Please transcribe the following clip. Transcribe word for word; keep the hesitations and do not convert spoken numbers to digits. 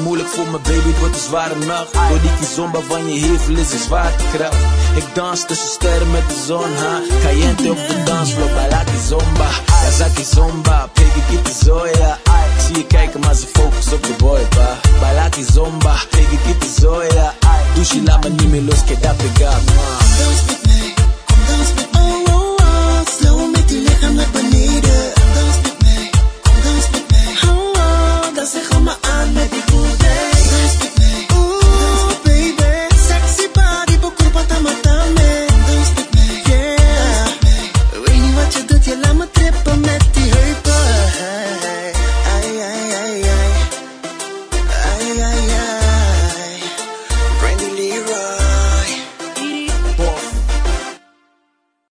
moeilijk voor mijn baby, het wordt een zware nacht. Door die kizomba van je hevel is een zwaartekracht. Ik dans tussen sterren met de zon, ha. Caliente op de dansvloer, baila kizomba. Ja, za kizomba, pegi kiti zoya. Ik zie je kijken, maar ze focus op de boy, pa. Baila kizomba, pegi kiti zoya. Douche, laat me niet meer los, que dat pega, man. Dans met mij, kom dans met